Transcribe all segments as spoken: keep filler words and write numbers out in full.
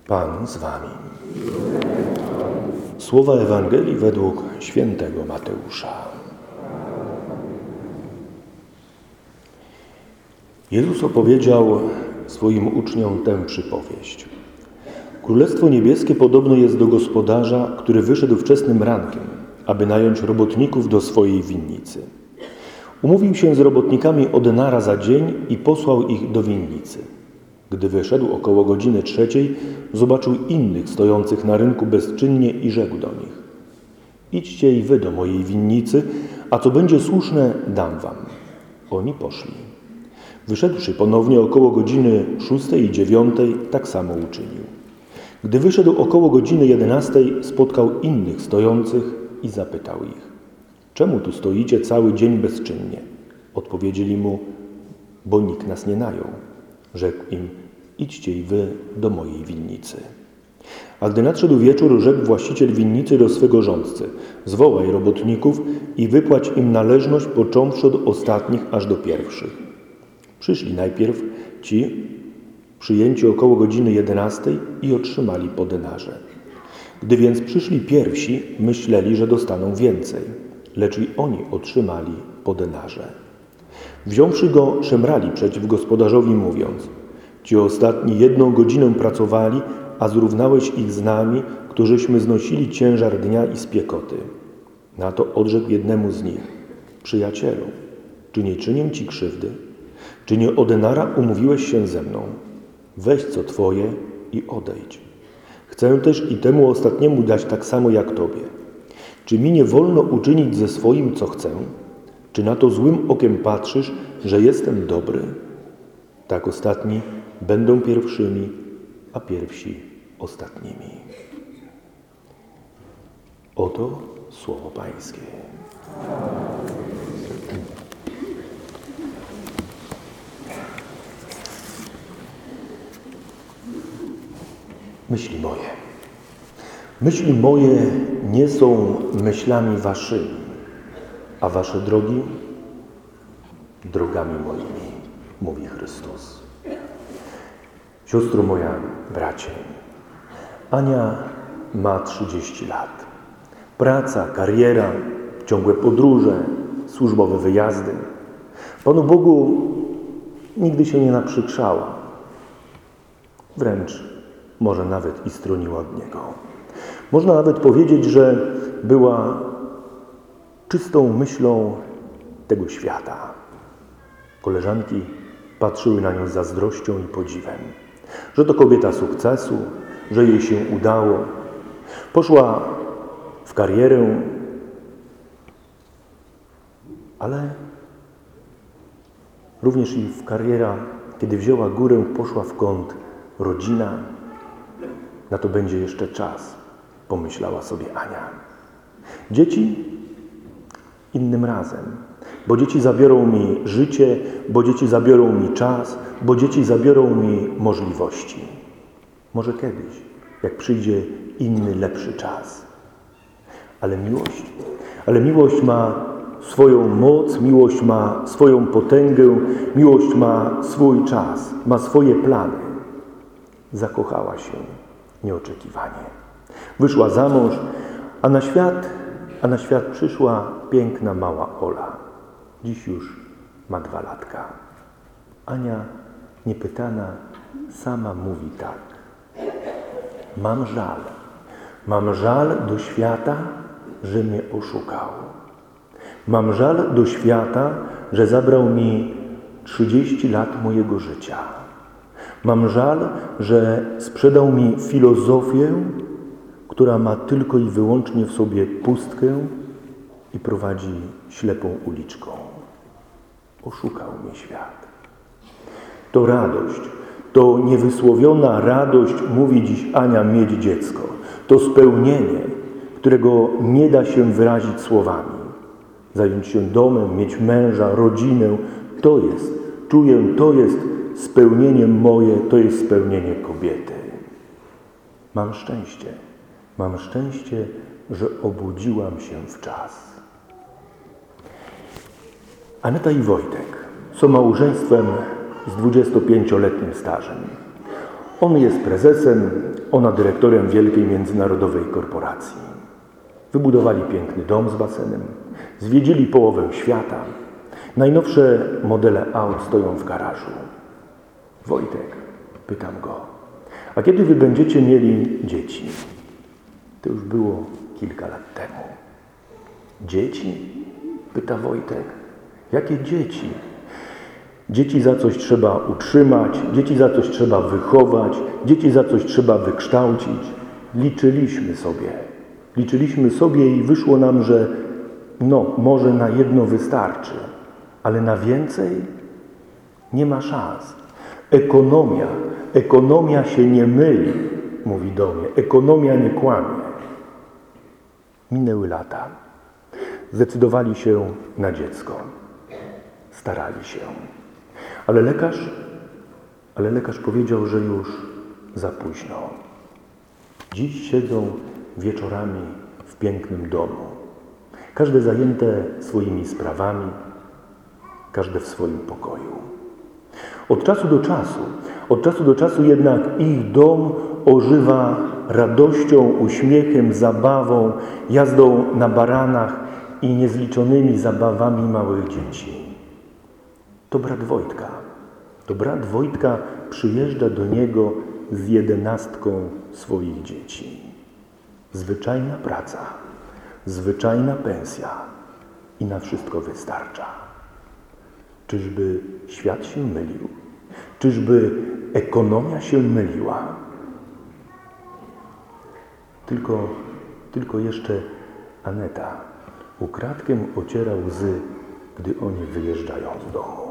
Pan z wami. Słowa Ewangelii według świętego Mateusza. Jezus opowiedział swoim uczniom tę przypowieść. Królestwo niebieskie podobne jest do gospodarza, który wyszedł wczesnym rankiem, aby nająć robotników do swojej winnicy. Umówił się z robotnikami o denara za dzień i posłał ich do winnicy. Gdy wyszedł około godziny trzeciej, zobaczył innych stojących na rynku bezczynnie i rzekł do nich: idźcie i wy do mojej winnicy, a co będzie słuszne, dam wam. Oni poszli. Wyszedłszy ponownie około godziny szóstej i dziewiątej, tak samo uczynił. Gdy wyszedł około godziny jedenastej, spotkał innych stojących i zapytał ich: czemu tu stoicie cały dzień bezczynnie? Odpowiedzieli mu: bo nikt nas nie najął. Rzekł im: idźcie i wy do mojej winnicy. A gdy nadszedł wieczór, rzekł właściciel winnicy do swego rządcy: zwołaj robotników i wypłać im należność, począwszy od ostatnich aż do pierwszych. Przyszli najpierw ci, przyjęci około godziny jedenastej, i otrzymali po denarze. Gdy więc przyszli pierwsi, myśleli, że dostaną więcej, lecz i oni otrzymali po denarze. Wziąwszy go, szemrali przeciw gospodarzowi, mówiąc: ci ostatni jedną godzinę pracowali, a zrównałeś ich z nami, którzyśmy znosili ciężar dnia i spiekoty. Na to odrzekł jednemu z nich: przyjacielu, czy nie czynię ci krzywdy? Czy nie o denara umówiłeś się ze mną? Weź co twoje i odejdź. Chcę też i temu ostatniemu dać tak samo jak tobie. Czy mi nie wolno uczynić ze swoim, co chcę? Czy na to złym okiem patrzysz, że jestem dobry? Tak ostatni będą pierwszymi, a pierwsi ostatnimi. Oto słowo Pańskie. Myśli moje. Myśli moje nie są myślami waszymi, a wasze drogi drogami moimi, mówi Chrystus. Siostro moja, bracie, Ania ma trzydzieści lat. Praca, kariera, ciągłe podróże, służbowe wyjazdy. Panu Bogu nigdy się nie naprzykrzała. Wręcz może nawet i stroniła od Niego. Można nawet powiedzieć, że była czystą myślą tego świata. Koleżanki patrzyły na nią z zazdrością i podziwem, że to kobieta sukcesu, że jej się udało. Poszła w karierę, ale również i w kariera, kiedy wzięła górę, poszła w kąt rodzina. Na to będzie jeszcze czas, pomyślała sobie Ania. Dzieci innym razem, bo dzieci zabiorą mi życie, bo dzieci zabiorą mi czas, bo dzieci zabiorą mi możliwości. Może kiedyś, jak przyjdzie inny, lepszy czas. Ale miłość, ale miłość ma swoją moc, miłość ma swoją potęgę, miłość ma swój czas, ma swoje plany. Zakochała się nieoczekiwanie. Wyszła za mąż, a na świat, a na świat przyszła piękna mała Ola. Dziś już ma dwa latka. Ania, niepytana, sama mówi tak: mam żal. Mam żal do świata, że mnie oszukał. Mam żal do świata, że zabrał mi trzydzieści lat mojego życia. Mam żal, że sprzedał mi filozofię, która ma tylko i wyłącznie w sobie pustkę i prowadzi ślepą uliczką. Oszukał mnie świat. To radość, to niewysłowiona radość, mówi dziś Ania, mieć dziecko. To spełnienie, którego nie da się wyrazić słowami. Zająć się domem, mieć męża, rodzinę, to jest, czuję, to jest spełnienie moje, to jest spełnienie kobiety. Mam szczęście, mam szczęście, że obudziłam się w czas. Aneta i Wojtek są małżeństwem z dwudziestopięcioletnim stażem. On jest prezesem, ona dyrektorem wielkiej międzynarodowej korporacji. Wybudowali piękny dom z basenem, zwiedzili połowę świata. Najnowsze modele aut stoją w garażu. Wojtek, pytam go, a kiedy wy będziecie mieli dzieci? To już było kilka lat temu. Dzieci? Pyta Wojtek. Jakie dzieci? Dzieci za coś trzeba utrzymać, dzieci za coś trzeba wychować, dzieci za coś trzeba wykształcić. Liczyliśmy sobie. Liczyliśmy sobie i wyszło nam, że no, może na jedno wystarczy, ale na więcej nie ma szans. Ekonomia, ekonomia się nie myli, mówi do mnie. Ekonomia nie kłamie. Minęły lata. Zdecydowali się na dziecko. Starali się. Ale lekarz, ale lekarz powiedział, że już za późno. Dziś siedzą wieczorami w pięknym domu. Każde zajęte swoimi sprawami, każde w swoim pokoju. Od czasu do czasu, od czasu do czasu jednak ich dom ożywa radością, uśmiechem, zabawą, jazdą na baranach i niezliczonymi zabawami małych dzieci. To brat Wojtka. To brat Wojtka przyjeżdża do niego z jedenastką swoich dzieci. Zwyczajna praca, zwyczajna pensja i na wszystko wystarcza. Czyżby świat się mylił? Czyżby ekonomia się myliła? Tylko, tylko jeszcze Aneta ukradkiem ociera łzy, gdy oni wyjeżdżają z domu.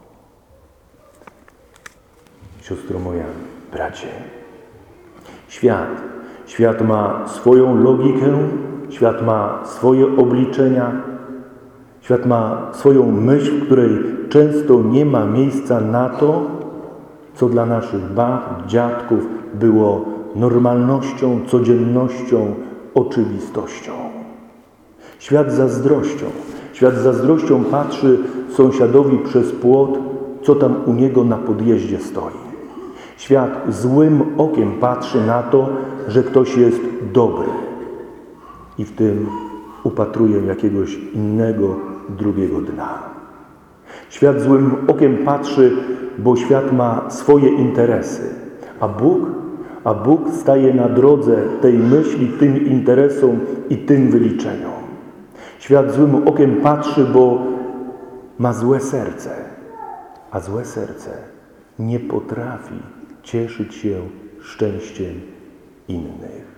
Siostro moja, bracie, świat, świat ma swoją logikę, świat ma swoje obliczenia, świat ma swoją myśl, w której często nie ma miejsca na to, co dla naszych bab, dziadków było normalnością, codziennością, oczywistością. Świat z zazdrością, świat z zazdrością patrzy sąsiadowi przez płot, co tam u niego na podjeździe stoi. Świat złym okiem patrzy na to, że ktoś jest dobry i w tym upatruje jakiegoś innego, drugiego dna. Świat złym okiem patrzy, bo świat ma swoje interesy, a Bóg, a Bóg staje na drodze tej myśli, tym interesom i tym wyliczeniom. Świat złym okiem patrzy, bo ma złe serce, a złe serce nie potrafi cieszyć się szczęściem innych.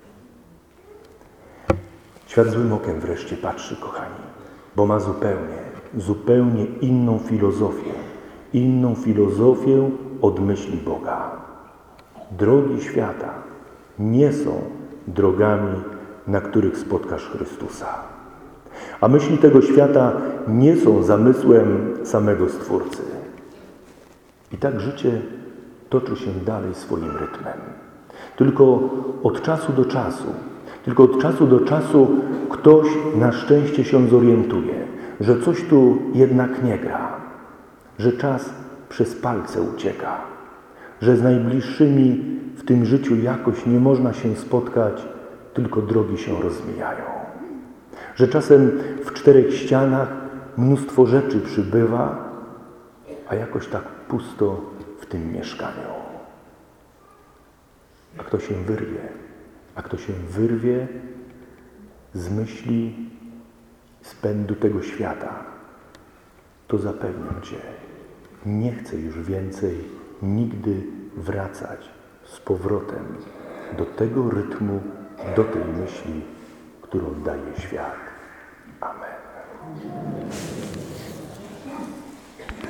Świat złym okiem wreszcie patrzy, kochani, bo ma zupełnie, zupełnie inną filozofię, inną filozofię od myśli Boga. Drogi świata nie są drogami, na których spotkasz Chrystusa. A myśli tego świata nie są zamysłem samego Stwórcy. I tak życie toczy się dalej swoim rytmem. Tylko od czasu do czasu, tylko od czasu do czasu ktoś na szczęście się zorientuje, że coś tu jednak nie gra, że czas przez palce ucieka, że z najbliższymi w tym życiu jakoś nie można się spotkać, tylko drogi się rozmijają. Że czasem w czterech ścianach mnóstwo rzeczy przybywa, a jakoś tak pusto w tym mieszkaniu. A kto się wyrwie, a kto się wyrwie z myśli, z pędu tego świata, to zapewniam Cię, nie chcę już więcej nigdy wracać z powrotem do tego rytmu, do tej myśli, którą daje świat. Amen.